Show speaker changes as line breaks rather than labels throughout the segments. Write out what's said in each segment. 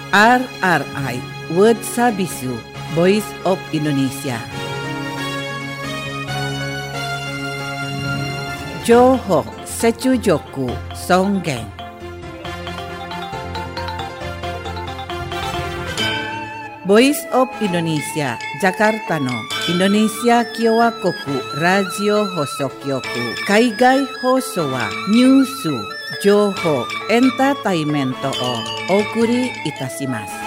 RRI World Sabisu Voice of Indonesia. Johok Secujoku Songgeng. Voice of Indonesia Jakarta no Indonesia Kyowa Koku Radio Hosokyoku Kaigai Hoso wa Nyusu Johok Entertainmento o Okuri Itashimasu.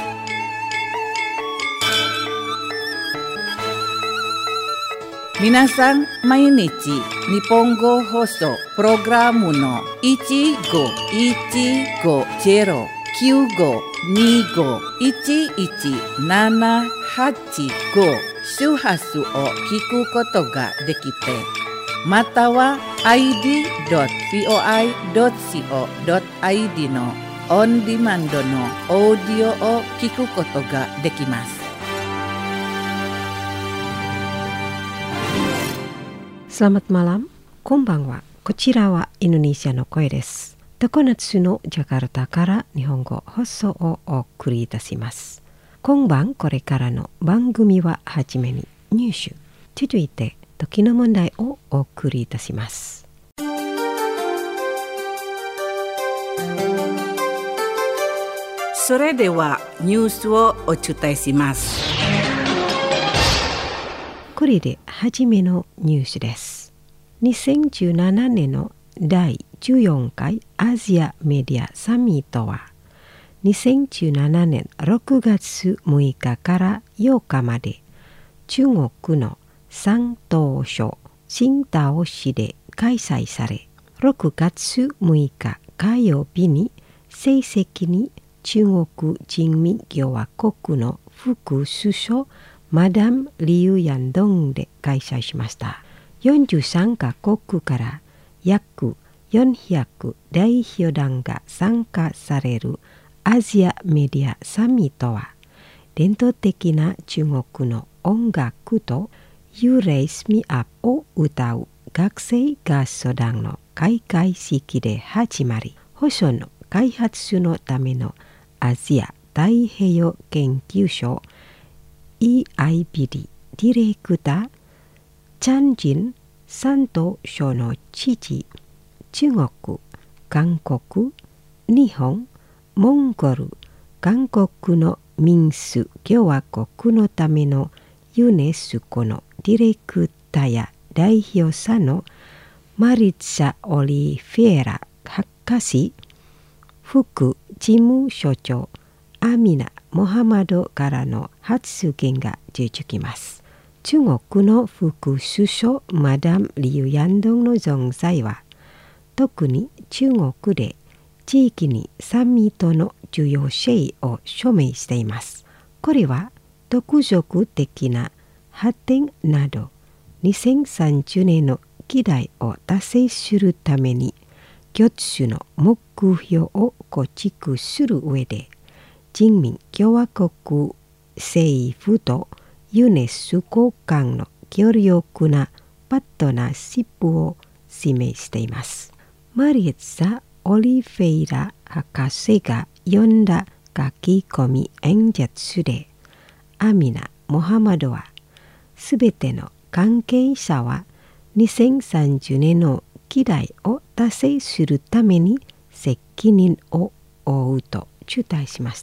Minasan mainichi Nihongo Hoso Programu no 15-150-95-11-785 周波数を聞くことができて、または id.voi.co.id のオンディマンドのオーディオを聞くことができます。
Selamat malam, konbanwa. こちらはインドネシアの声です。常夏のジャカルタから日本語放送をお送りいたします。今晩これからの番組ははじめにニュース、続いて時の問題をお送りいたします。
それではニュースをお伝えします。
これではじめのニュースです。2017年の第14回アジアメディアサミットは2017年6月6日から8日まで中国の山東省青島市で開催され、6月6日火曜日に正式に中国人民共和国の副首相マダム・リュウ・ヤンドンで開催しました。43カ国から約400代表団が参加されるアジアメディアサミットは、伝統的な中国の音楽とYou Raise Me Upを歌う学生合唱団の開会式で始まり、保障の開発のためのアジア太平洋研究所 EIBD ディレクターチャンジン山東省の父、中国、韓国、日本、モンゴル、韓国の民主共和国のためのユネスコのディレクターや代表者のマリッツァ・オリフェラ博士、副事務所長アミナ・モハマドからの発言が続きます。中国の副首相マダム・リュウ・ヤンドンの存在は、特に中国で地域にサミットの重要性を証明しています。これは独属的な発展など2030年の議題を達成するために共通の目標を構築する上で、人民共和国政府とユネスコ間の強力なパートナーシップを示しています。マリエッツァ・オリフェイラ博士が読んだ書き込み演説で、アミナ・モハマドは、すべての関係者は2030年の議題を達成するために責任を負うと主張しました。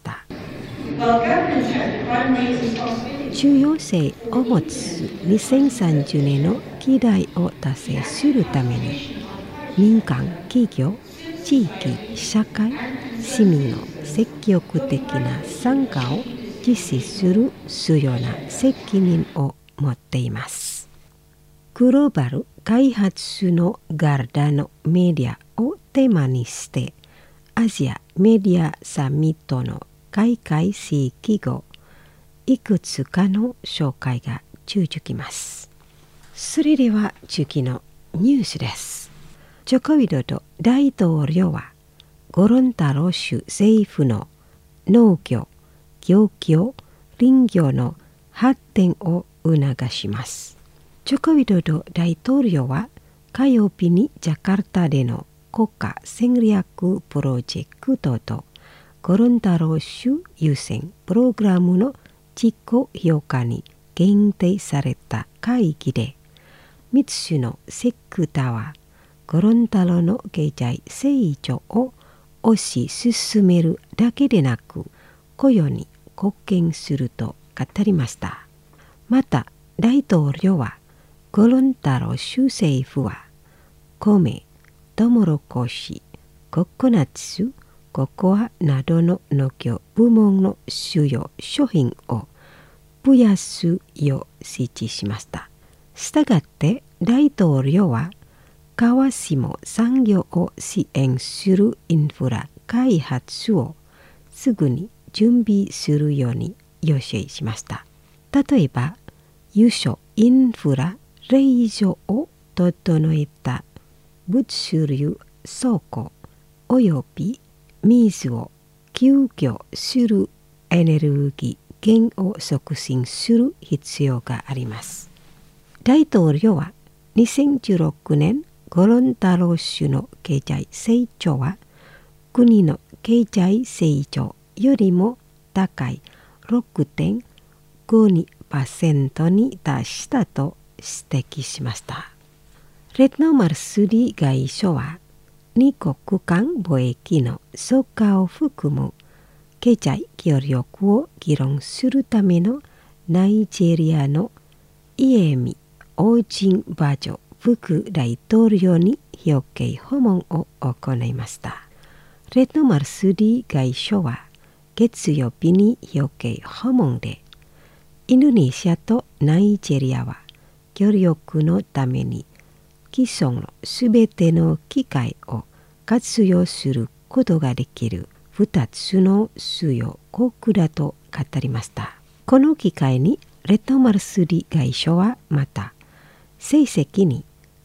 重要性を持つ2030年の議題を達成するために、民間企業、地域社会、市民の積極的な参加を実施する重要な責任を持っています。グローバル開発のガルダのメディアをテーマにして、アジアメディアサミットの開会式後、いくつかの紹介が続きます。それでは次のニュースです。ジョコウィドド大統領は、ゴロンタロ州政府の農業、漁業、林業の発展を促します。ジョコウィドド大統領は火曜日にジャカルタでの国家戦略プロジェクトとゴロン太郎州優先プログラムの実行評価に限定された会議で、3つのセクターはゴロン太郎の経済成長を推し進めるだけでなく、雇用に貢献すると語りました。また大統領は、ゴロン太郎州政府は米、トウモロコシ、ココナッツ、ココアなどの農業部門の主要商品を増やすよう指示しました。したがって大統領は、川下産業を支援するインフラ開発をすぐに準備するように要請しました。例えば、輸送インフラ冷蔵を整えた物流倉庫および水を休業するエネルギー源を促進する必要があります。大統領は2016年ゴロン太郎州の経済成長は国の経済成長よりも高い 6.52% に達したと指摘しました。レッドマルスリー外相は、二国間貿易の増加を含む経済協力を議論するためのナイジェリアのイエミ・オジンバジョ副大統領に表敬訪問を行いました。レッドマルスリー外相は月曜日に表敬訪問で、インドネシアとナイジェリアは協力のために既存のすべての機会を活用することができる2つの主要国だと語りました。この機会にレッドマルスリー外相はまた、正式に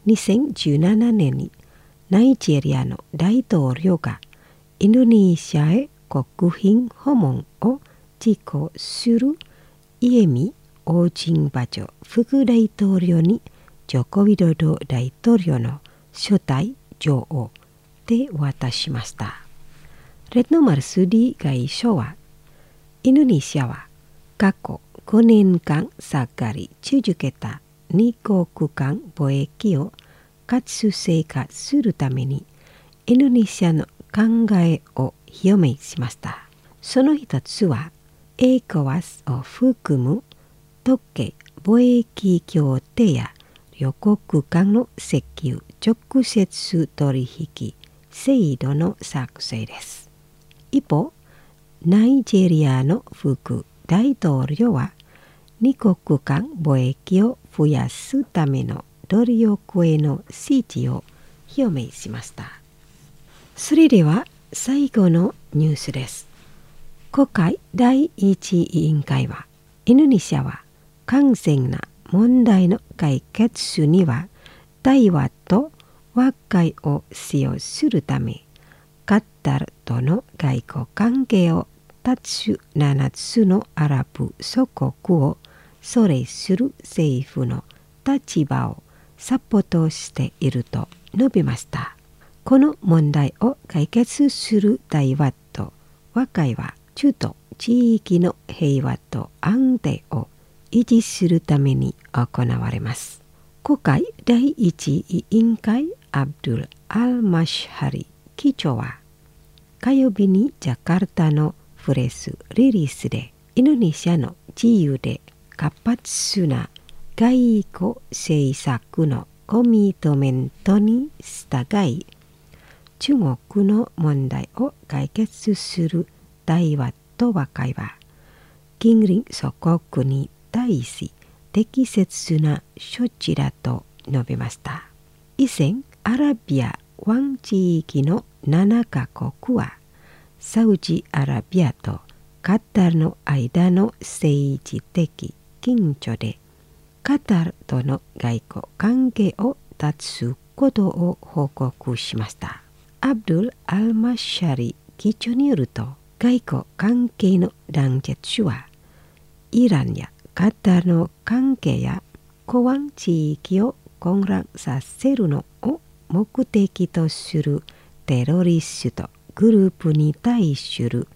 2017年にナイジェリアの大統領がインドネシアへ国賓訪問を実行するイエミ・オージンバジョ副大統領にジョコ・ウィドド大統領の招待状を手渡しました。レッドマルスリー外相は、インドネシアは過去5年間下がり続けた二国間貿易を活性化するためにインドネシアの考えを表明しました。その一つは、ECOWASを含む特定貿易協定や両国間の石油直接取引制度の作成です。一方、ナイジェリアの副大統領は、二国間貿易を増やすための努力への支持を表明しました。それでは最後のニュースです。国会第一委員会は、インドネシアは完全な問題の解決には対話と和解を使用するため、カタールとの外交関係を断つ7つのアラブ諸国をそれする政府の立場をサポートしていると述べました。この問題を解決する対話と和解は、中東地域の平和と安定を維持するために行われます。国会第一委員会アブドゥル・アル・マシハリ議長は、火曜日にジャカルタのプレスリリースで、インドネシアの自由で活発な外交政策のコミットメントに従い、中国の問題を解決する対話と和解は、近隣諸国に対し適切な処置だと述べました。以前、アラビア湾地域の7カ国は、サウジアラビアとカタールの間の政治的緊張で、カタールとの外交関係を断つことを報告しました。アブドゥル・アル・マシャリ議長によると、外交関係の断絶は、イランやカタールの関係や港湾地域を混乱させるのを目的とするテロリストグループに対する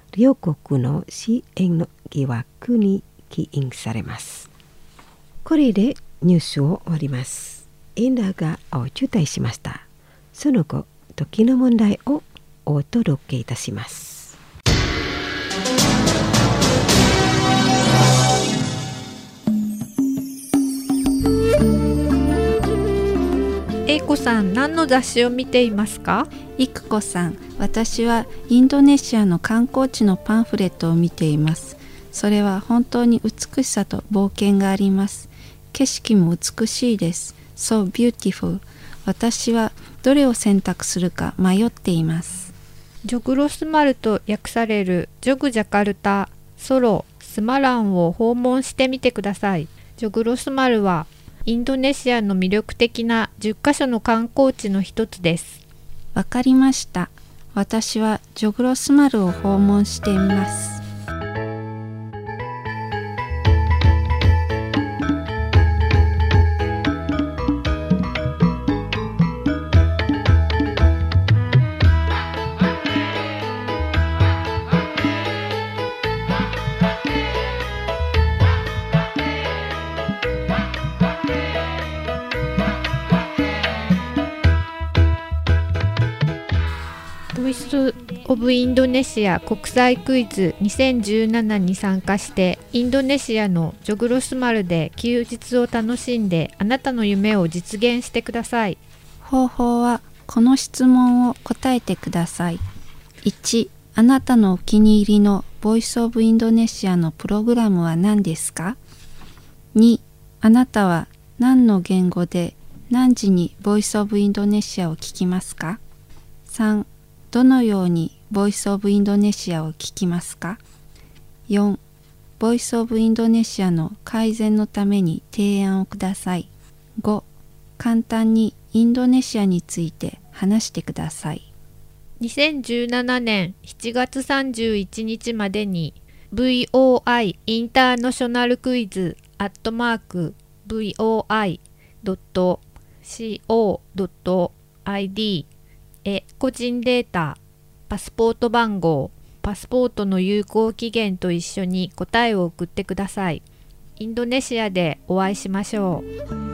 両国の支援の疑惑に起因されます。これでニュースを終わります。エンダーがお伝えしました。その後、時の問題をお届けいたします。
英子さん、何の雑誌を見ていますか？
育子さん、私はインドネシアの観光地のパンフレットを見ています。それは本当に美しさと冒険があります。景色も美しいです。So beautiful。私はどれを選択するか迷っています。
ジョグロスマルと訳されるジョグジャカルタ、ソロ、スマランを訪問してみてください。ジョグロスマルはインドネシアの魅力的な10カ所の観光地の一つです。
わかりました。私はジョグロスマルを訪問してみます。
ボイス・オブ・インドネシア国際クイズ2017に参加してインドネシアのジョグロスマルで休日を楽しんであなたの夢を実現してください。
方法はこの質問を答えてください。1、あなたのお気に入りのボイス・オブ・インドネシアのプログラムは何ですか？ 2、あなたは何の言語で何時にボイス・オブ・インドネシアを聞きますか？ 3、どのようにボイスオブインドネシアを聞きますか？ 4. ボイスオブインドネシアの改善のために提案をください。5. 簡単にインドネシアについて話してください。
2017年7月31日までに VOI インターナショナルクイズ@voi.co.id個人データ、パスポート番号、パスポートの有効期限と一緒に答えを送ってください。インドネシアでお会いしましょう。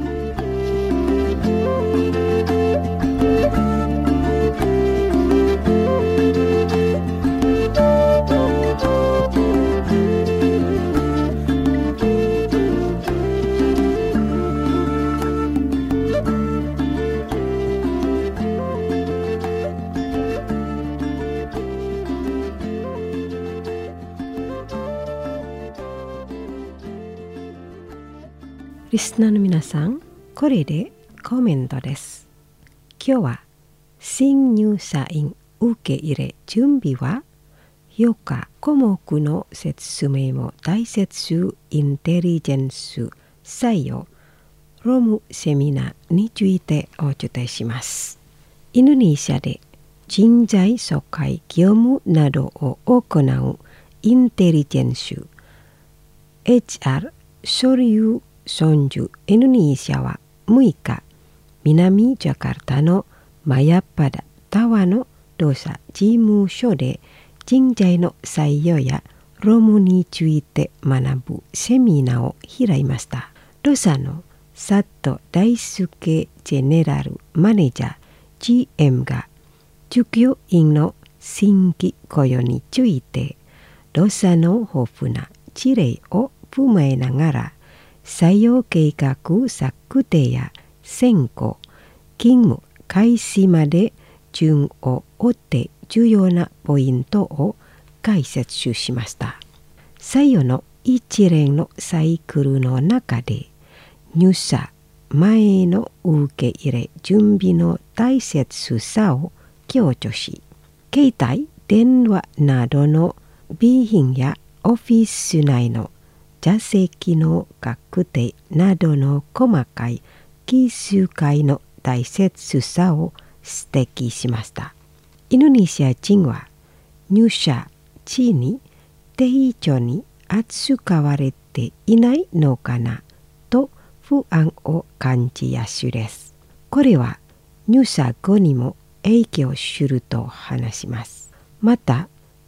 リスナーの皆さん、これでコメントです。今日は新入社員受け入れ準備は評価項目の説明も大切インテリジェンス採用ロムセミナーについてお伝えします。インドネシアで人材紹介業務などを行うインテリジェンス HR 所有村樹インドネシアは6日、南ジャカルタのマヤッパダタワの同社事務所で人材の採用や労務について学ぶセミナーを開きました。同社の佐藤大輔ジェネラルマネージャー GM が従業員の新規雇用について同社の豊富な事例を踏まえながら採用計画策定や選考、勤務開始まで順を追って重要なポイントを解説しました。採用の一連のサイクルの中で入社前の受け入れ準備の大切さを強調し、携帯電話などの備品やオフィス内の座席の確定などの細かい気遣いの大切さを指摘しました。インドネシア人は入社地に丁重に扱われていないのかなと不安を感じやすいです。これは入社後にも影響すると話します。また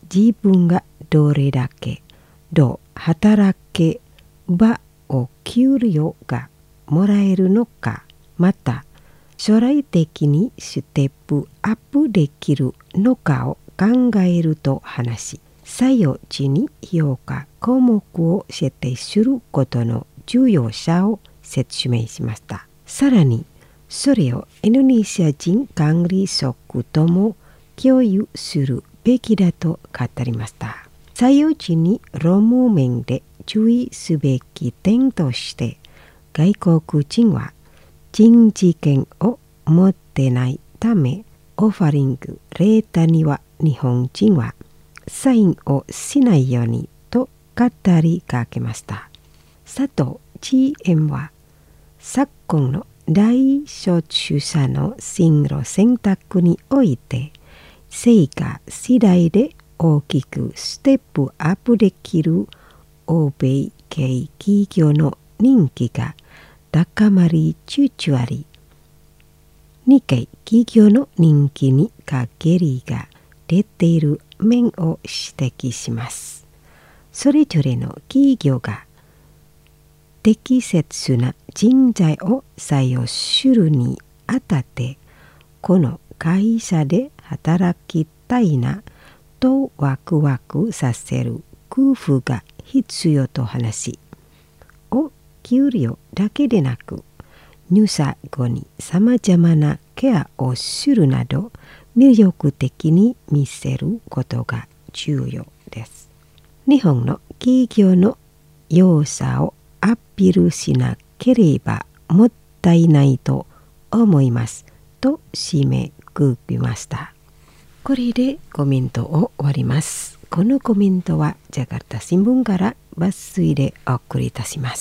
自分がどれだけ働けばお給料がもらえるのか、また将来的にステップアップできるのかを考えると話し、採用時に評価項目を設定することの重要さを説明しました。さらにそれをインドネシア人管理職とも共有するべきだと語りました。採用時に論務面で注意すべき点として、外国人は人事権を持ってないため、オファリングレータには日本人はサインをしないようにと語りかけました。佐藤 GM は昨今の大卒者の進路選択において、成果次第で大きくステップアップできる欧米系企業の人気が高まりつつあり、日系企業の人気に陰りが出ている面を指摘します。それぞれの企業が適切な人材を採用するにあたって、この会社で働きたいなとワクワクさせる工夫が必要と話し、お給料だけでなく入社後にさまざまなケアをするなど魅力的に見せることが重要です。日本の企業の良さをアピールしなければもったいないと思いますと締めくくりました。これでコメントを終わります。このコメントはジャカルタ新聞から抜粋でお送りいたします。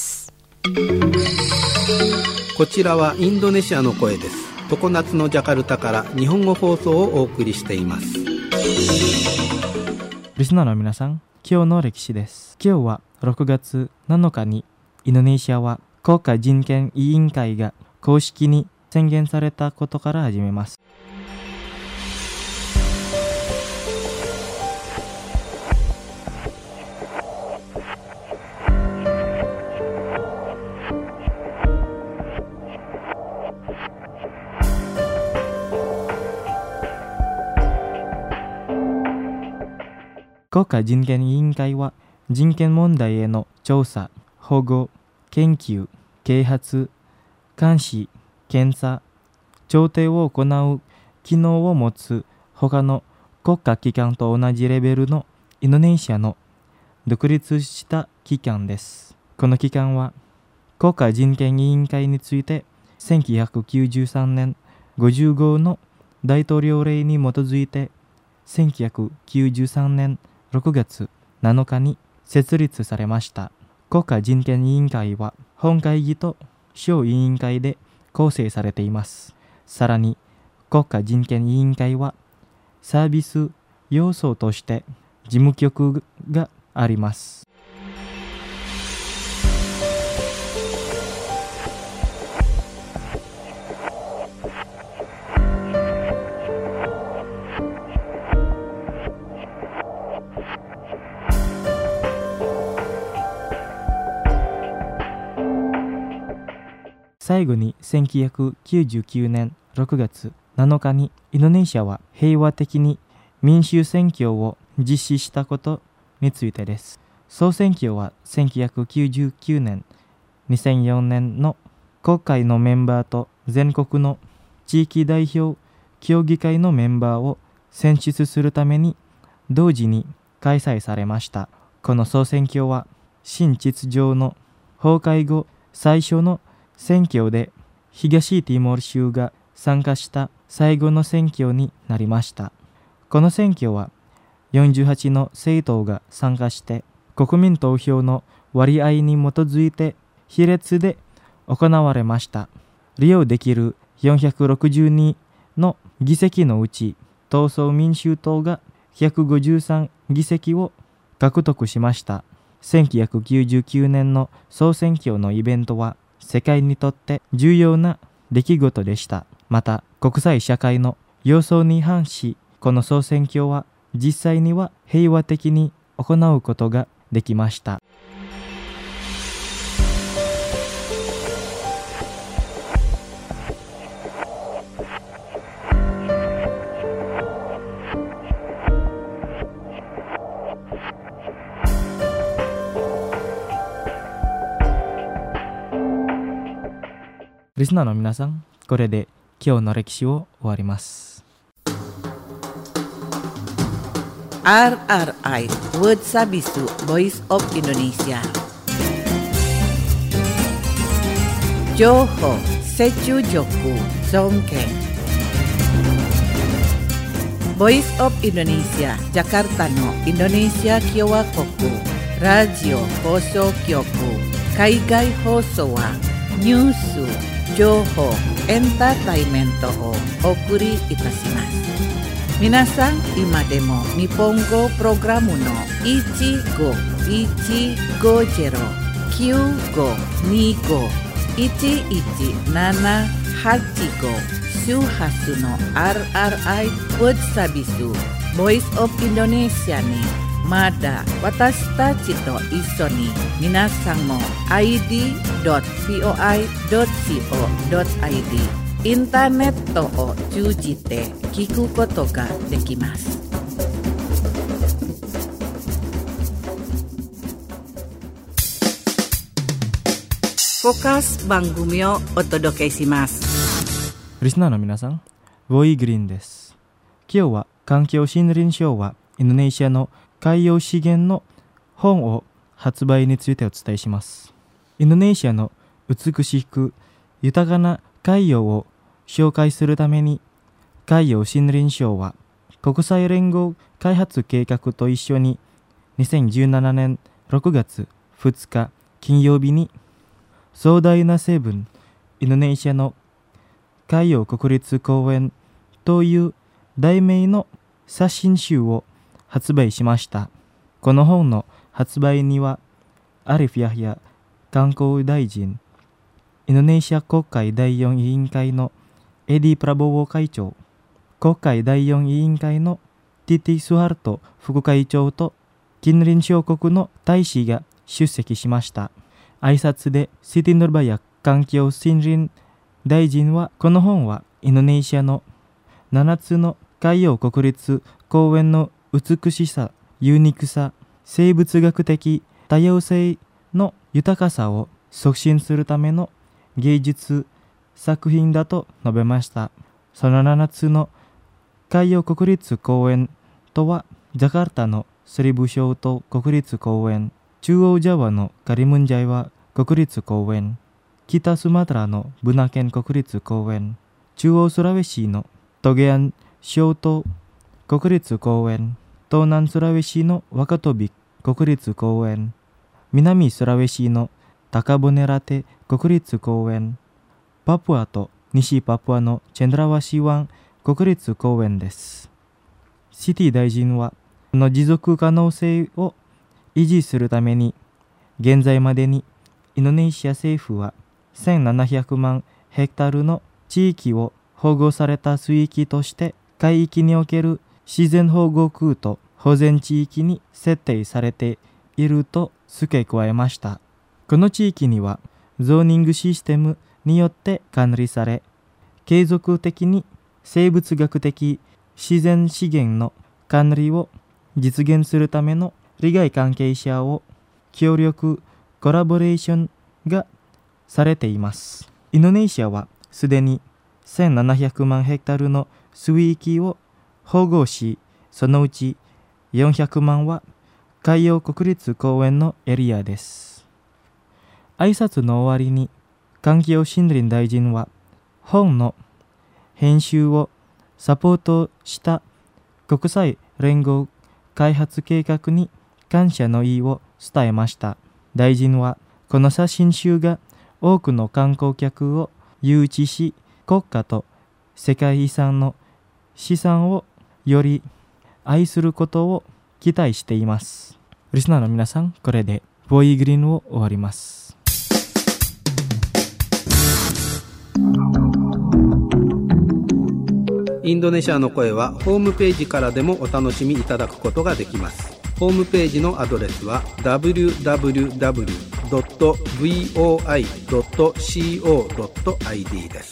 こちらはインドネシアの声です。常夏のジャカルタから日本語放送をお送りしています。
リスナーの皆さん、今日の歴史です。今日は6月7日にインドネシアは国家人権委員会が公式に宣言されたことから始めます。国家人権委員会は人権問題への調査、保護、研究、啓発、監視、検査、調停を行う機能を持つ他の国家機関と同じレベルのインドネシアの独立した機関です。この機関は国家人権委員会について1993年50号の大統領令に基づいて1993年6月7日に設立されました。国家人権委員会は本会議と小委員会で構成されています。さらに国家人権委員会はサービス要素として事務局があります。最後に1999年6月7日にインドネシアは平和的に民主選挙を実施したことについてです。総選挙は1999年、2004年の国会のメンバーと全国の地域代表協議会のメンバーを選出するために同時に開催されました。この総選挙は新秩序の崩壊後最初の選挙で東ティモール州が参加した最後の選挙になりました。この選挙は48の政党が参加して国民投票の割合に基づいて比率で行われました。利用できる462の議席のうち闘争民衆党が153議席を獲得しました。1999年の総選挙のイベントは世界にとって重要な出来事でした。また国際社会の予想に反し、この総選挙は実際には平和的に行うことができました。リスナーの皆さん、これで今日の歴史を終わります。
RRI Word Sabisu Voice of Indonesia 情報、接中力、尊敬 Voice of Indonesia ジャカルタのインドネシア共和国ラジオ放送局海外放送はニュース情報、エンターテイメントをお送りいたします。皆さん、今でも日本語プログラムの1515251175周波数の RRI Word Sabisu Voice of Indonesia にまだ私たちと一緒に皆さんも id.voi.co.id インターネットを通じて聞くことができます。フォーカス番組をお届けします。
リスナーの皆さん、ボイグリーンです。今日は環境森林省はインドネシアの海洋資源の本を発売についてお伝えします。インドネシアの美しく豊かな海洋を紹介するために海洋森林省は国際連合開発計画と一緒に2017年6月2日金曜日に壮大な成分インドネシアの海洋国立公園という題名の写真集を発売しました。この本の発売にはアリフ・ヤヒヤ観光大臣、インドネシア国会第4委員会のエディ・プラボウ会長、国会第4委員会のティティ・スハルト副会長と近隣諸国の大使が出席しました。挨拶でシティ・ヌルバヤ環境森林大臣は、この本はインドネシアの7つの海洋国立公園の美しさ、ユニークさ、生物学的多様性の豊かさを促進するための芸術作品だと述べました。その7つの海洋国立公園とは、ジャカルタのスリブショート国立公園、中央ジャワのカリムンジャイワ国立公園、北スマトラのブナケン国立公園、中央スラウェシのトゲアンショート国立公園、東南スラウェシのワカトビ国立公園、南スラウェシのタカボネラテ国立公園、パプアと西パプアのチェンドラワシ湾国立公園です。シティ大臣は、この持続可能性を維持するために、現在までにインドネシア政府は1700万ヘクタールの地域を保護された水域として海域における自然保護区と保全地域に設定されていると付け加えました。この地域にはゾーニングシステムによって管理され、継続的に生物学的自然資源の管理を実現するための利害関係者を協力コラボレーションがされています。インドネシアはすでに1700万ヘクタールの水域を保護し、そのうち400万は海洋国立公園のエリアです。挨拶の終わりに環境森林大臣は、本の編集をサポートした国際連合開発計画に感謝の意を伝えました。大臣は、この写真集が多くの観光客を誘致し、国家と世界遺産の資産をより愛することを期待しています。リスナーの皆さん、これでボイグリーンを終わります。
インドネシアの声はホームページからでもお楽しみいただくことができます。ホームページのアドレスは www.voi.co.id です。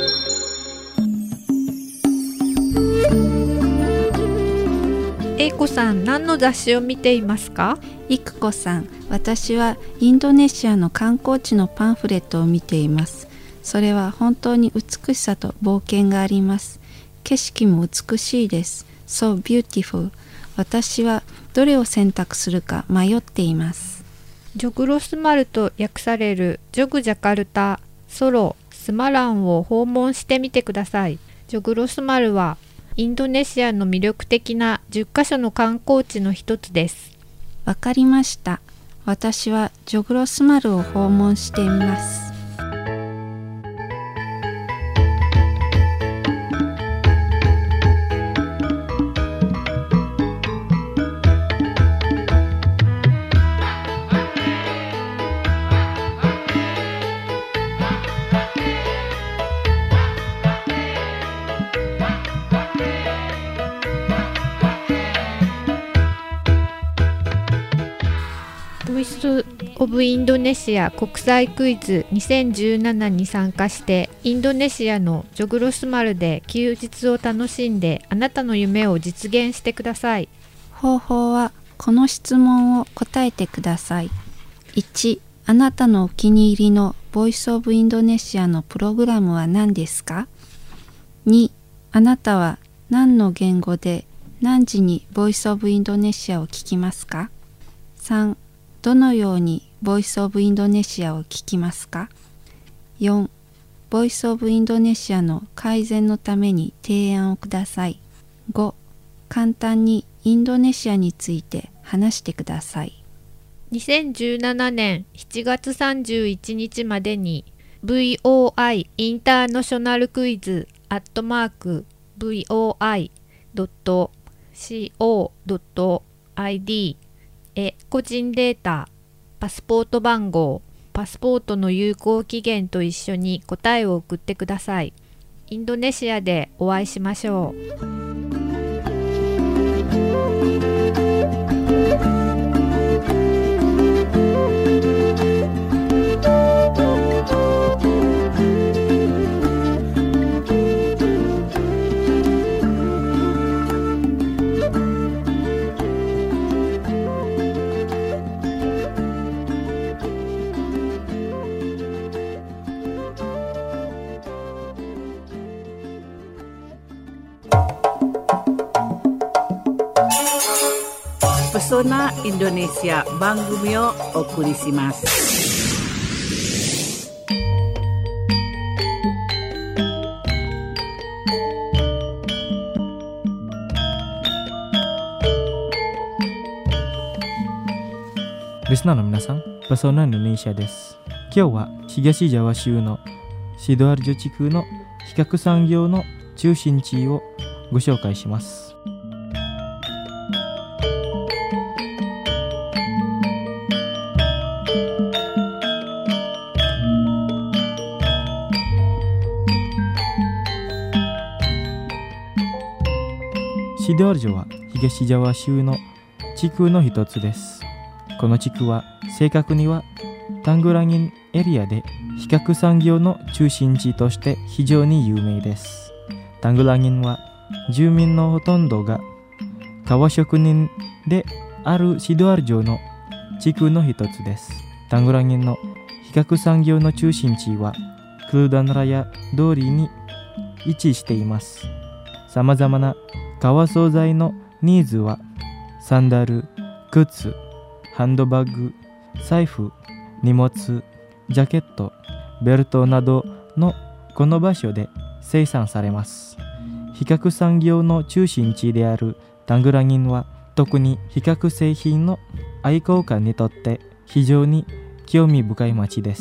英子さん、何の雑誌を見ていますか？
いくこさん、私はインドネシアの観光地のパンフレットを見ています。それは本当に美しさと冒険があります。景色も美しいです。So beautiful。私はどれを選択するか迷っています。
ジョグロスマルと訳されるジョグジャカルタ、ソロ、スマランを訪問してみてください。ジョグロスマルはインドネシアの魅力的な10カ所の観光地の一つです。
わかりました。私はジョグロスマルを訪問してみます。
ボイスオブインドネシア国際クイズ2017に参加してインドネシアのジョグロスマルで休日を楽しんであなたの夢を実現してください。
方法はこの質問を答えてください。1、あなたのお気に入りのボイスオブインドネシアのプログラムは何ですか？ 2、あなたは何の言語で何時にボイスオブインドネシアを聞きますか？ 3、どのようにボイスオブインドネシアを聞きますか？ 4、ボイスオブインドネシアの改善のために提案をください。5、簡単にインドネシアについて話してください。
2017年7月31日までに VOI インターナショナルクイズ@voi.co.id へ個人データ、パスポート番号、パスポートの有効期限と一緒に答えを送ってください。インドネシアでお会いしましょう。
Pesona Indonesia 番組をお送りします。
リスナーの皆さん、パソナインドネシアです。今日は東ジャワ州のシドアルジョ地区の比較産業の中心地をご紹介します。シドアルジョは東ジャワ州の地区の一つです。この地区は正確にはタングラギンエリアで比較産業の中心地として非常に有名です。タングラギンは住民のほとんどが革職人であるシドアルジョの地区の一つです。タングラギンの比較産業の中心地はクルダンラヤ通りに位置しています。さまざまな革素材のニーズはサンダル、靴、ハンドバッグ、財布、荷物、ジャケット、ベルトなどのこの場所で生産されます。比較産業の中心地であるタングラギンは特に比較製品の愛好家にとって非常に興味深い町です。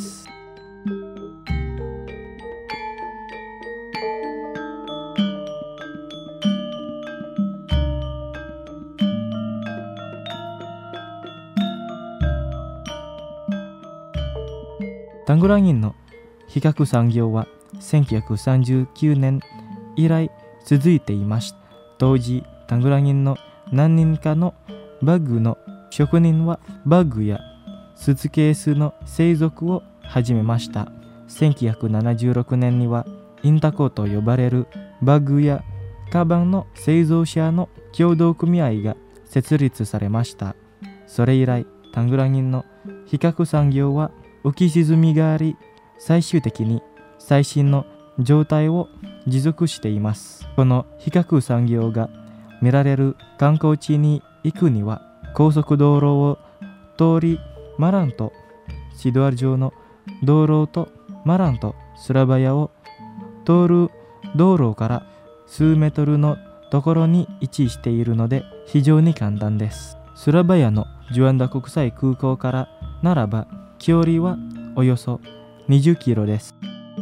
タングラギンの比較産業は1939年以来続いていました。当時タングラギンの何人かのバッグの職人はバッグやスーツケースの製造を始めました。1976年にはインタコと呼ばれるバッグやカバンの製造者の協同組合が設立されました。それ以来タングラギンの皮革産業は浮き沈みがあり、最終的に最新の状態を持続しています。この皮革産業が見られる観光地に行くには高速道路を通り、マランとシドアル城の道路とマランとスラバヤを通る道路から数メートルのところに位置しているので非常に簡単です。スラバヤのジュアンダ国際空港からならば距離はおよそ20キロです。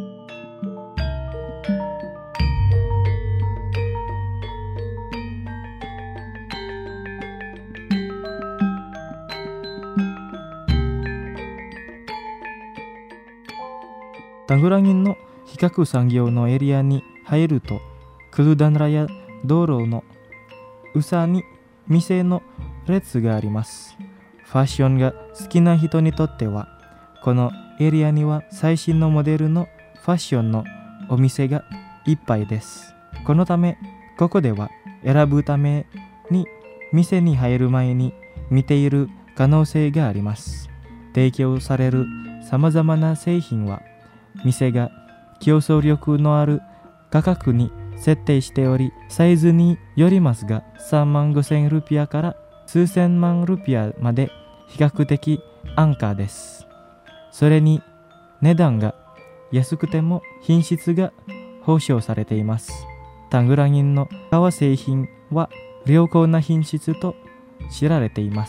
タングラギンの皮革産業のエリアに入ると、クルダンラや道路の裏に店の列があります。ファッションが好きな人にとっては、このエリアには最新のモデルのファッションのお店がいっぱいです。このため、ここでは選ぶために店に入る前に見ている可能性があります。提供されるさまざまな製品は、店が競争力のある価格に設定しており、サイズによりますが3万5,000ルピアから数千万ルピアまで比較的安価です。それに値段が安くても品質が保証されています。タングラギンの革製品は良好な品質と知られています。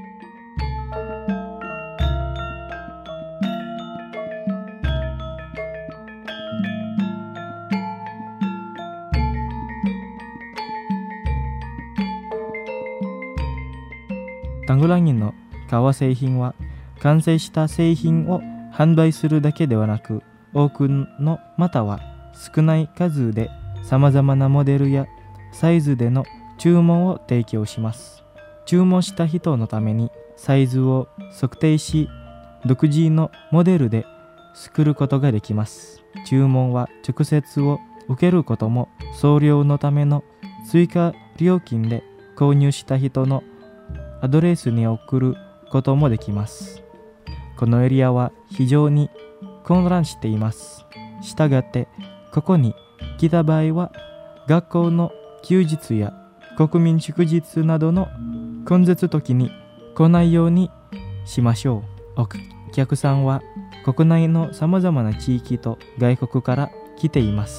タングラギンの革製品は完成した製品を販売するだけではなく、多くのまたは少ない数でさまざまなモデルやサイズでの注文を提供します。注文した人のためにサイズを測定し、独自のモデルで作ることができます。注文は直接を受けることも、送料のための追加料金で購入した人のアドレスに送ることもできます。このエリアは非常に混乱しています。したがって、ここに来た場合は、学校の休日や国民祝日などの混雑時に来ないようにしましょう。お客さんは国内のさまざまな地域と外国から来ています。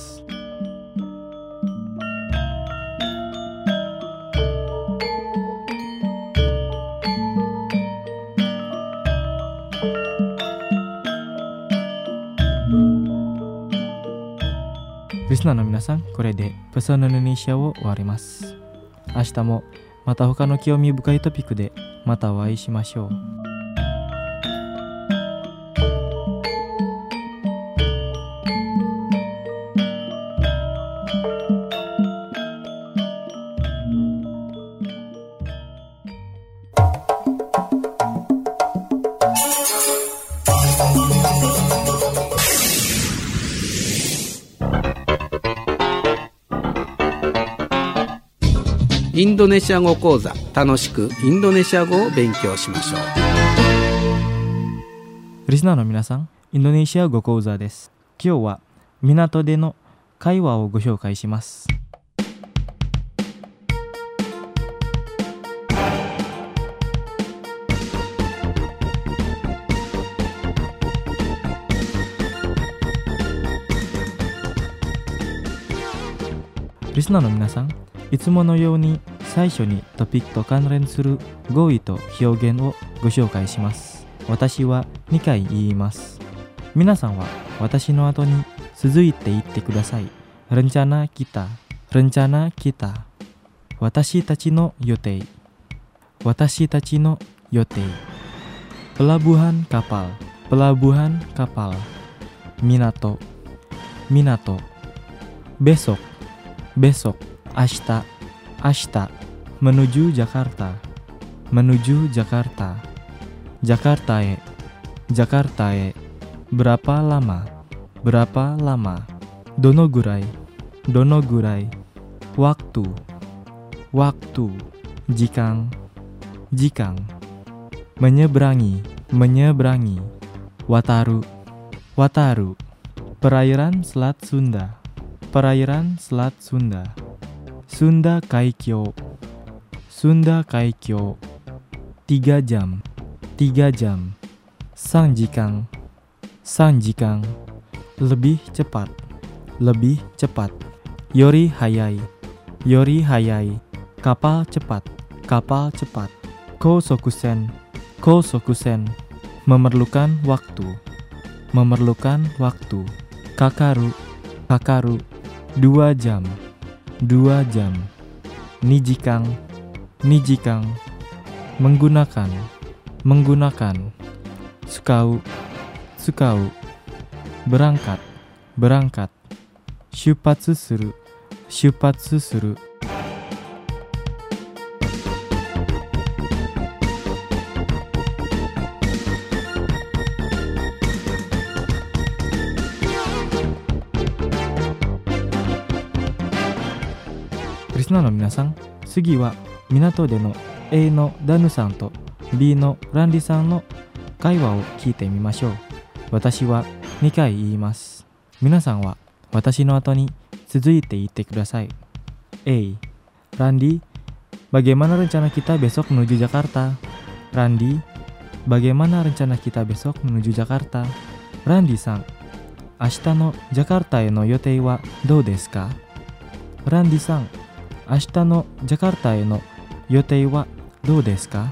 リスナーの皆さん、これでペソナインドネシアを終わります。明日もまた他の興味深いトピックでまたお会いしましょう。
インドネシア語講座、楽しくインドネシア語を勉強しましょう。
リスナーの皆さん、インドネシア語講座です。今日は港での会話をご紹介します。リスナーの皆さん、いつものように最初にトピックと関連する語彙と表現をご紹介します。私は2回言います。皆さんは私の後に続いて言ってください。Rencana kita, rencana kita。私たちの予定、私たちの予定。Pelabuhan kapal, pelabuhan kapal。港、港。Besok, besok, ashita, ashita, menuju Jakarta, menuju Jakarta, Jakarta e, Jakarta e, berapa lama, berapa lama, dono gurai, waktu, waktu, jikang, jikang, menyeberangi, menyeberangi, wataru, wataru, perairan Selat Sunda, perairan Selat Sunda, Sunda Kaikyo, Sunda Kaikyo, 3 jam, 3 jam, sanjikang, sanjikang, lebih cepat, lebih cepat, yori hayai, yori hayai, kapal cepat, kapal cepat, kosokusen, kosokusen, memerlukan waktu, memerlukan waktu, kakaru, kakaru, 2 jam, 2 jam, nijikang, nijikang, menggunakan, menggunakan, sukau, sukau, berangkat, berangkat, shupatsu suru, shupatsu suru. Listenerの皆さん、次は港での A のダヌさんと B のランディさんの会話を聞いてみましょう。私は2回言います。皆さんは私の後に続いて言ってください。A. Randi, bagaimana rencana kita besok menuju Jakarta? Randi, bagaimana rencana kita besok menuju Jakarta? Randi-san, 明日のジャカルタへの予定はどうですか? Randi-san, 明日のジャカルタへの予定はどうですか?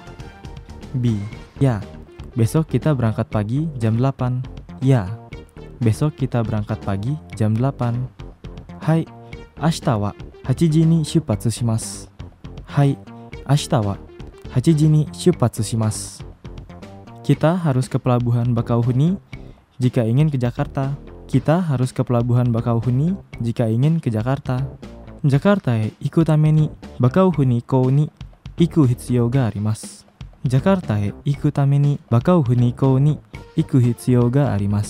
B. Ya, besok kita berangkat pagi jam 8. Ya, besok kita berangkat pagi jam 8. Hai, 明日は8時に出発します。はい、明日は8時に出発します。Kita harus ke pelabuhan Bakauheni jika ingin ke Jakarta. Kita harus ke pelabuhan Bakauheni jika ingin ke Jakarta. Jakartaへ行くためにバカウフニ港に行く必要があります。Jakartaへ行くためにバカウフニ港に行く必要があります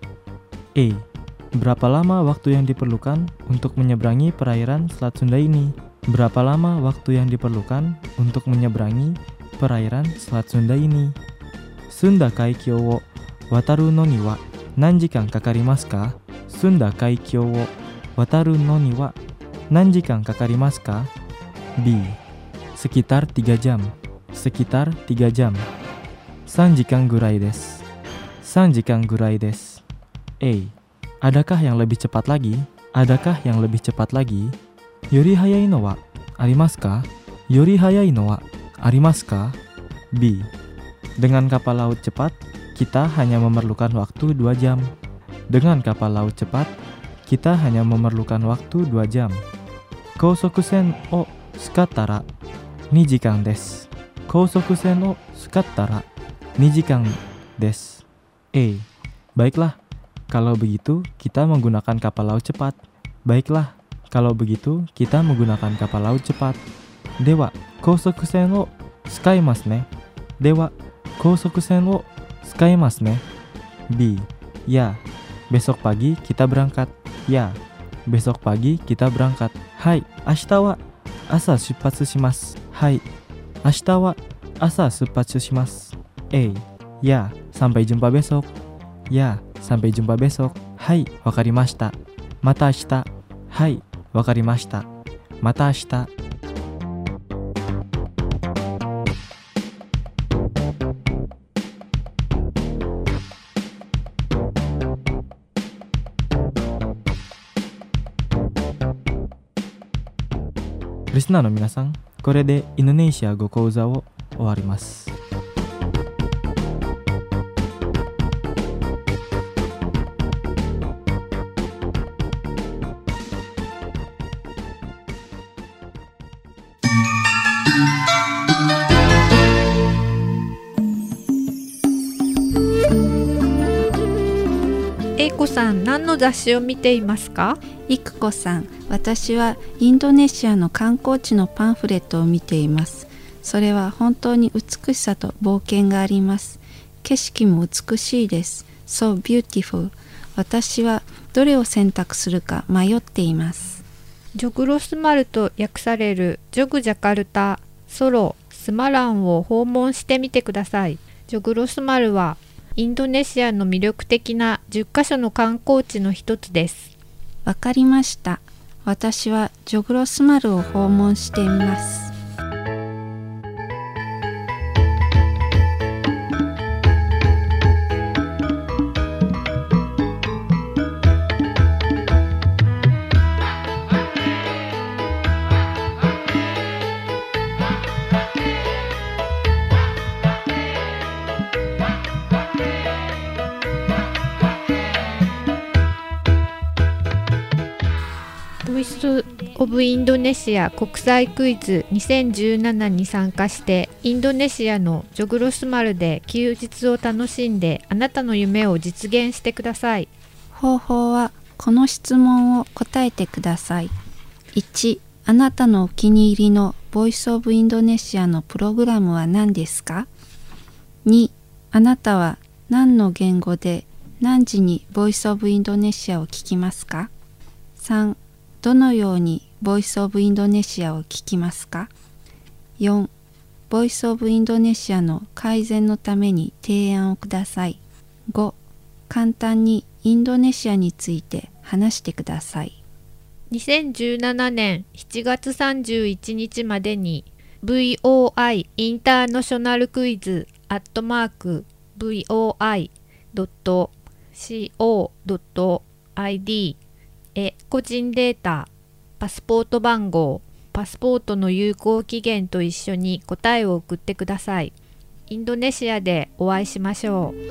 。A. Berapa lama waktu yang diperlukan untuk menyeberangi perairan Selat Sunda ini? Berapa lama waktu yang diperlukan untuk menyeberangi perairan Selat Sunda ini? Sunda Kaikyo wo wataru no ni wa nanjikan kakarimasu ka? Sunda Kaikyo wo wataru no ni wa nanjikan kakarimasu ka? B. Sekitar 3 jam. Sekitar 3 jam. 3 jikan gurai desu. 3 jikan gurai desu. A. Adakah yang lebih cepat lagi? Adakah yang lebih cepat lagi? Yori hayai no wa arimasu ka? Yori hayai no wa arimasu ka? B. Dengan kapal laut cepat, kita hanya memerlukan waktu 2 jam. Dengan kapal laut cepat, kita hanya memerlukan waktu 2 jam. Kousokusen o tsukattara 2 jikan desu. Kousokusen o tsukattara 2 jikan desu. A. Baiklah, kalau begitu kita menggunakan kapal laut cepat. Baiklah, kalau begitu kita menggunakan kapal laut cepat. Dewa, kousokusen o tsukaimasu ne. Dewa, kousokusen o tsukaimasu ne. B. Ya, besok pagi kita berangkat. Ya, besok pagi kita berangkat. Hai, ashita wa asa shupatsu shimasu. Hai, ashita wa asa shupatsu shimasu. A. Ya, sampai jumpa besok. Ya, sampai jumpa besok. Hai, wakarimashita. Mata ashita. Hai, wakarimashita. Mata ashita. Listenerの皆さん、これでインドネシア語講座を終わります。
英子こさん、何の雑誌を見ていますか？
いくこさん、私はインドネシアの観光地のパンフレットを見ています。それは本当に美しさと冒険があります。景色も美しいです。So beautiful。私はどれを選択するか迷っています。
ジョグロスマルと訳されるジョグジャカルタ、ソロ、スマランを訪問してみてください。ジョグロスマルはインドネシアの魅力的な10カ所の観光地の一つです。
わかりました。私はジョグロスマルを訪問してみます。
ボイス・オブ・インドネシア国際クイズ2017に参加してインドネシアのジョグロスマルで休日を楽しんであなたの夢を実現してください。
方法はこの質問を答えてください。1、あなたのお気に入りのボイス・オブ・インドネシアのプログラムは何ですか？ 2、あなたは何の言語で何時にボイス・オブ・インドネシアを聞きますか？ 3、どのようにボイスオブインドネシアを聞きますか？ 4. ボイスオブインドネシアの改善のために提案をください。5. 簡単にインドネシアについて話してください。
2017年7月31日までに VOI インターナショナルクイズ@voi.co.id個人データ、パスポート番号、パスポートの有効期限と一緒に答えを送ってください。インドネシアでお会いしましょう。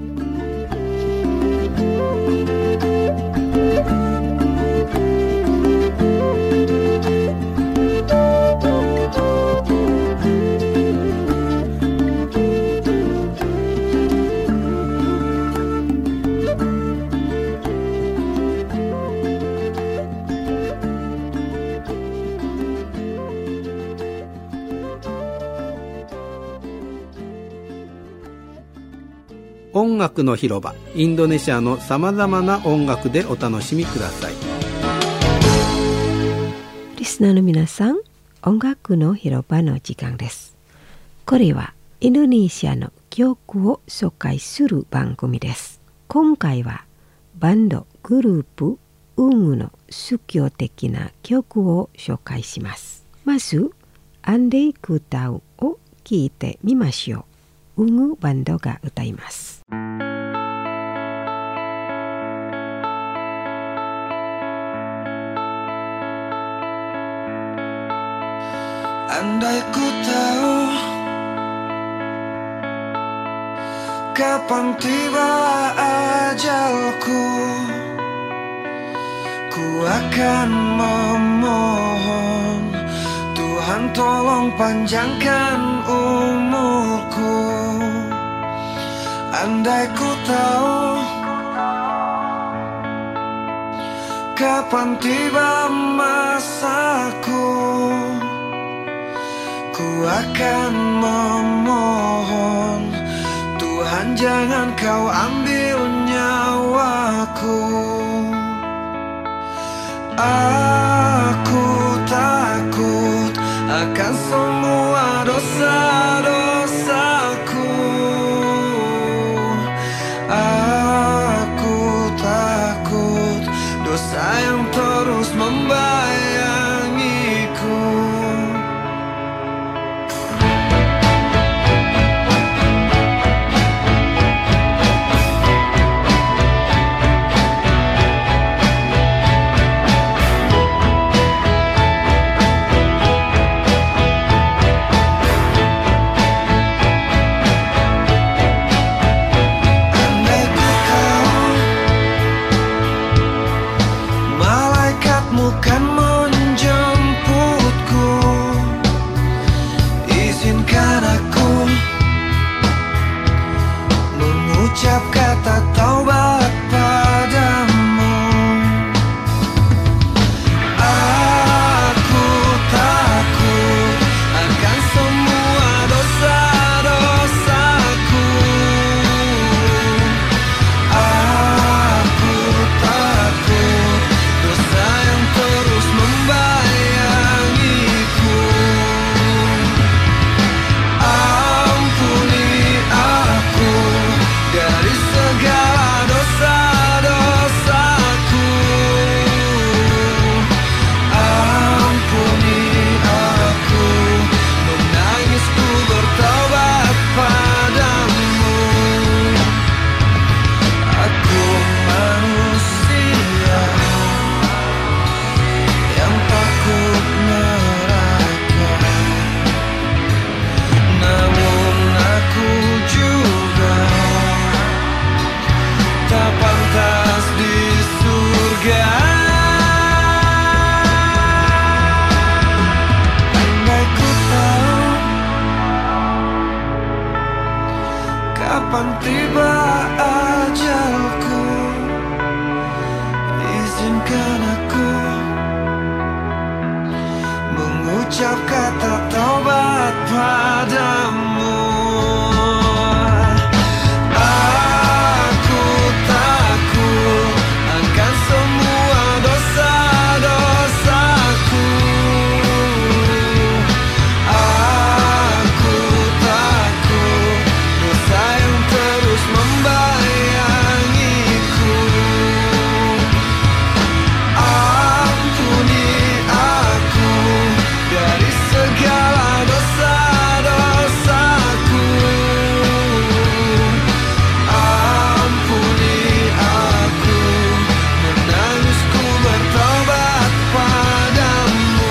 音楽の広場、インドネシアのさまざまな音楽でお楽しみください。
リスナーの皆さん、音楽の広場の時間です。これはインドネシアの曲を紹介する番組です。今回はバンドグループウングの宗教的な曲を紹介します。まずアンデイクタウを聴いてみましょう。ウングバンドが歌います。
Andai ku tahu kapan tiba ajalku, ku akan memohon Tuhan tolong panjangkan umurku. Andai ku tahu kapan tiba masaku, ku akan memohon Tuhan jangan kau ambil nyawaku. Aku takut akan semua dosa-dosaku. Aku takut dosa yang terus membayangiku. Malam kapan tiba ajalku, izinkan aku mengucap kata taubat padamu. Aku takut akan semua dosa-dosaku. Aku takut dosa yang terus membayangiku. Ampuni aku dari segala dosa-dosaku. Ampuni aku, menangisku bertobat padamu.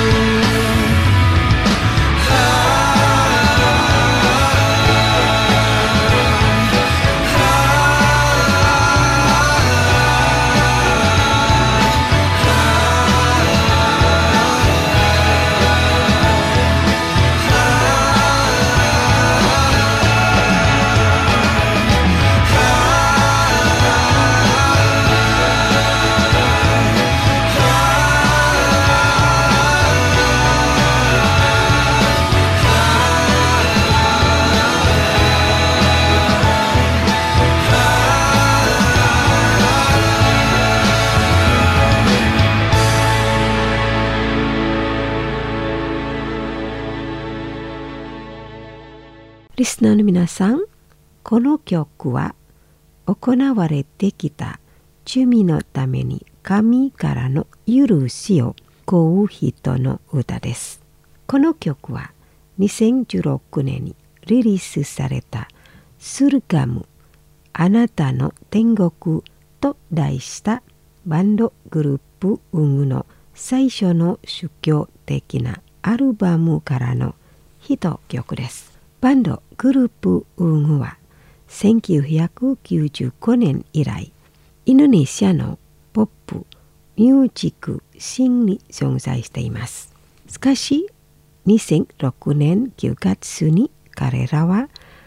Listenerの皆さん、この曲は行われてきた罪のために神からの許しを請う人の歌です。この曲は2016年にリリースされたスルガムあなたの天国と題したバンドグループ運具の最初の宗教的なアルバムからのヒット曲です。バンドグループ運具は1995年以来インドネシアのポップミュージックシーンに存在しています。しかし2006年9月に彼らは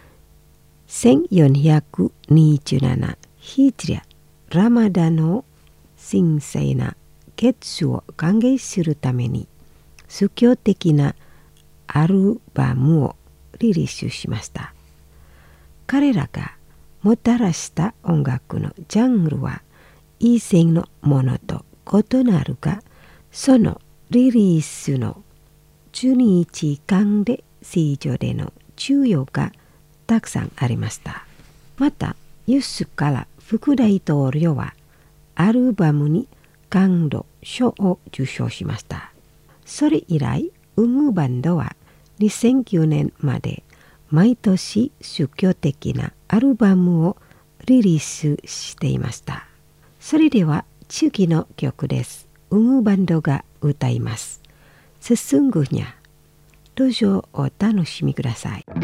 1427ヒジリアラマダの神聖な月を歓迎するために宗教的なアルバムをリリースしました。彼らがもたらした音楽のジャンルは以前のものと異なるが、そのリリースの12日間で市場での需要がたくさんありました。またユスから副大統領はアルバムに感動賞を受賞しました。それ以来運具バンドは2009年まで毎年宗教的なアルバムをリリースしていました。それでは次の曲です。運具バンドが歌います。Sesungguhnya。どうぞお楽しみください。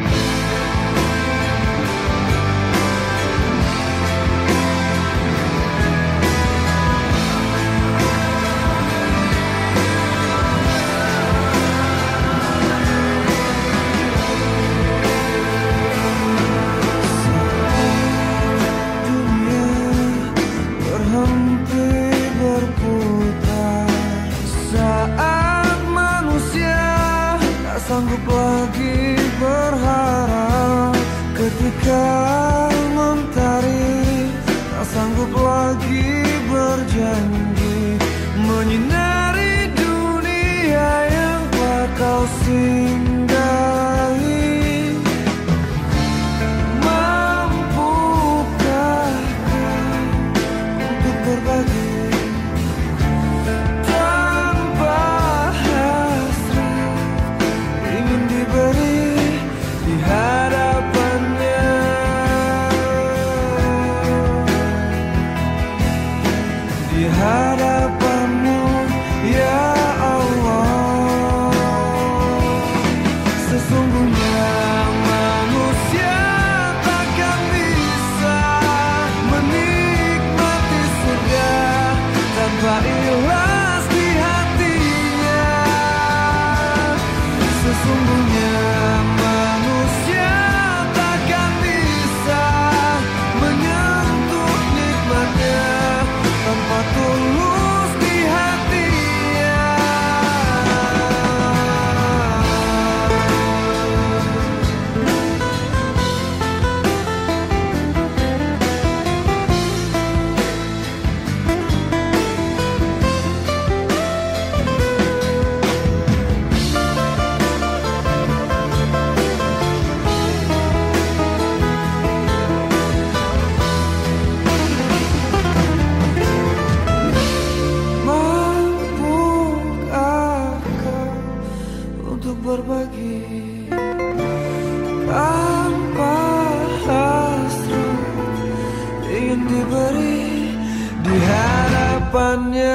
Sanggup lagi berharap ketika mentari, tak sanggup lagi berjanji menyinari dunia yang telah kau singgahi. Mampukah kau untuk berbagi hadapanmu, ya Allah. tanpa hasrat ingin diberi di hadapannya.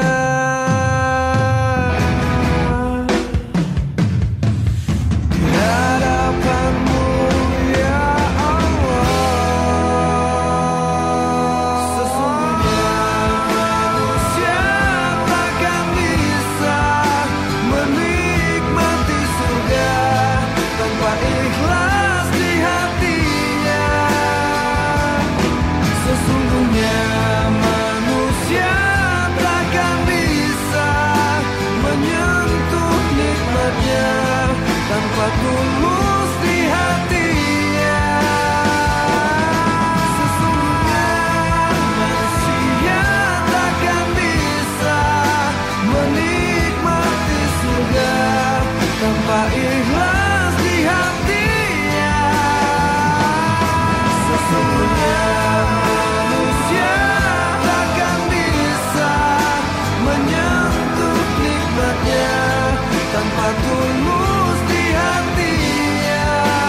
Tanpa tulus di hatinya, sesungguhnya manusia takkan bisa menikmati surga tanpa ikhlas di hatinya. Sesungguhnya manusia takkan bisa menyentuh nikmatnya tanpa tulus di hatinya.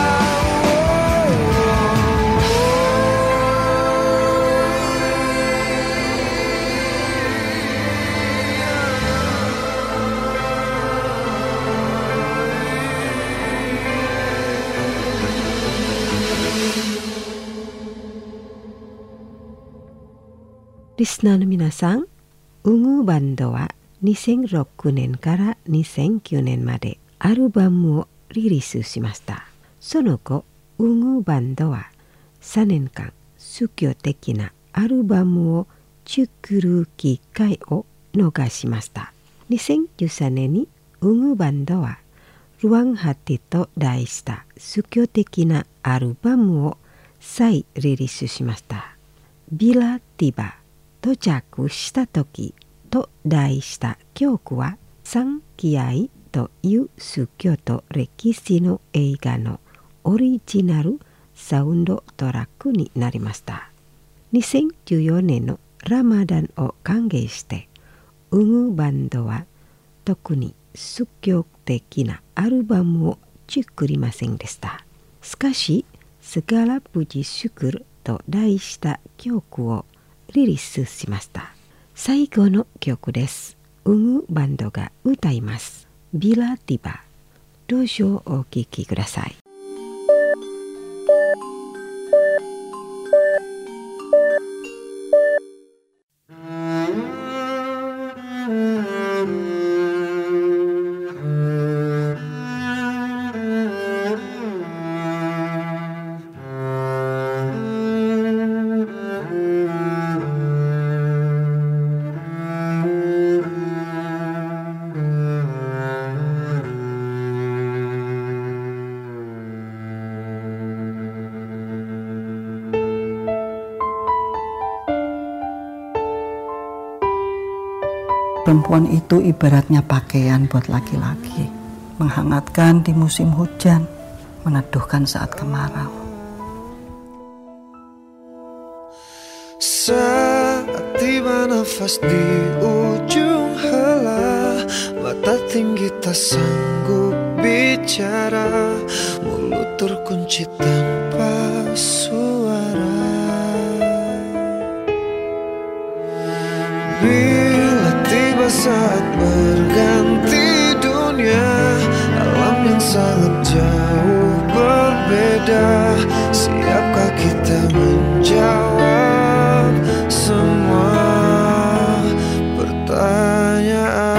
Listenerの皆さん、ウグバンドは2006年から2009年までアルバムをリリースしました。その後、ウグバンドは3年間宗教的なアルバムを作る機会を逃しました。2013年にウグバンドはRuang Hatiと題した宗教的なアルバムを再リリースしました。Bila Tiba到着した時と題した曲は三気合という宗教と歴史の映画のオリジナルサウンドトラックになりました。2014年のラマダンを歓迎してウグバンドは特に宗教的なアルバムを作りませんでした。しかしsegala puji syukurと題した曲をリリースしました。最後の曲です。ウグバンドが歌います。Bila Tiba。どうぞお聴きください。
Perempuan itu ibaratnya pakaian buat laki-laki, menghangatkan di musim hujan, meneduhkan saat kemarau.
Saat tiba nafas di ujung helah, mata tinggi tak sanggup bicara, mulut terkunci tanpa suara. Saat berganti dunia, alam yang sangat jauh berbeda, siapkah kita menjawab semua pertanyaan?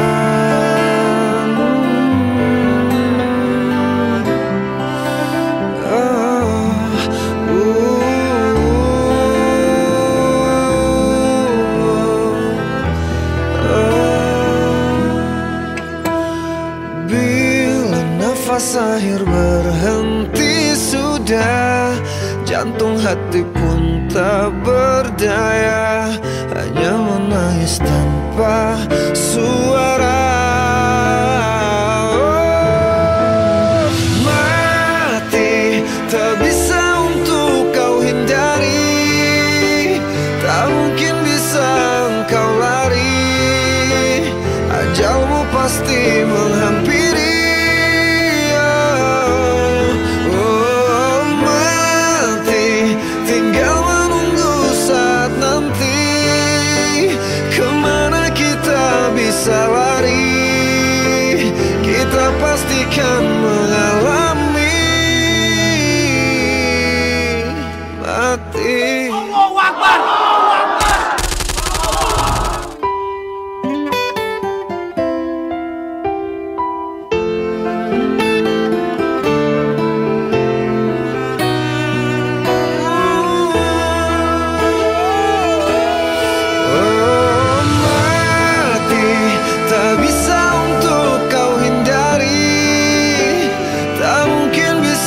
Akhir berhenti sudah, jantung hati pun tak berdaya, hanya menangis tanpa suara. Mati tak bisa untuk kau hindari, tak mungkin bisa engkau lari, ajalmu pasti menghampiri.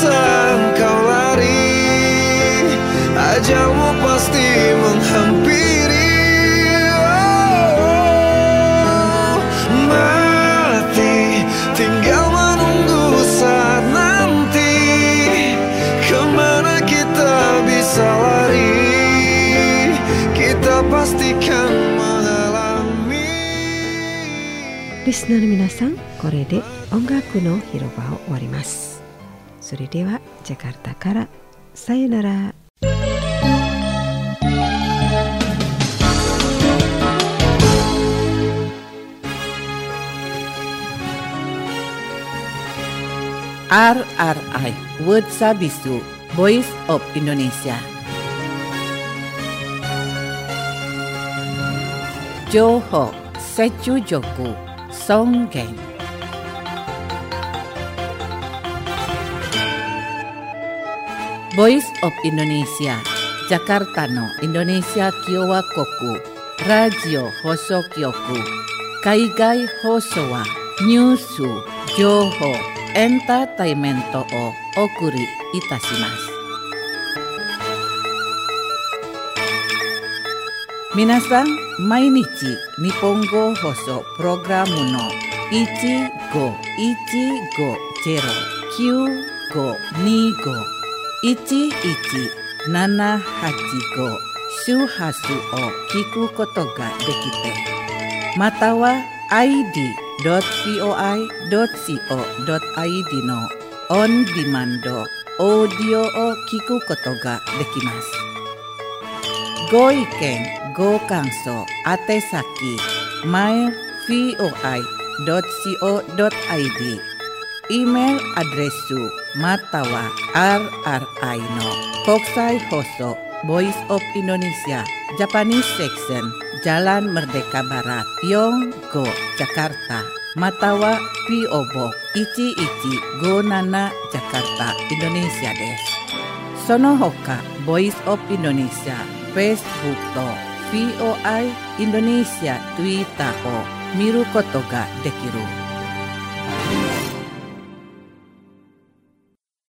bisa engkau lari, ajalmu pasti menghampiri. Mati tinggal menunggu saat nanti, kemana kita bisa lari, kita pastikan mengalami.
リスナーの皆さん、これで音楽の広場を終わります。それではジャカルタからさよなら。
RRI World Sabisu Voice of Indonesia. Johor Secujoku Songgeng. Voice of Indonesia Jakarta no Indonesia Kiowa Koku Radio Hosokyoku Kaigai Hosowa Nyusu Johor Entertainment o okuri itashimasu. Minasan, mainichi Nippongo Hoso Programu no 1515-95-11-785 Shuhasu o kiku koto ga dekite. Matawa id.voi.co.id の on demand オーディオを聞くことができます。ご意見、ご感想、宛先 mail.voi.co.id イメールアドレスまたは RRI の国際放送 Voice of Indonesia Japanese Section Jalan Merdeka Barat Yonggo Jakarta Matawa PO Box 1157 Jakarta Indonesia です。その他 Voice of Indonesia Facebook と VOI Indonesia Twitter を見ることができる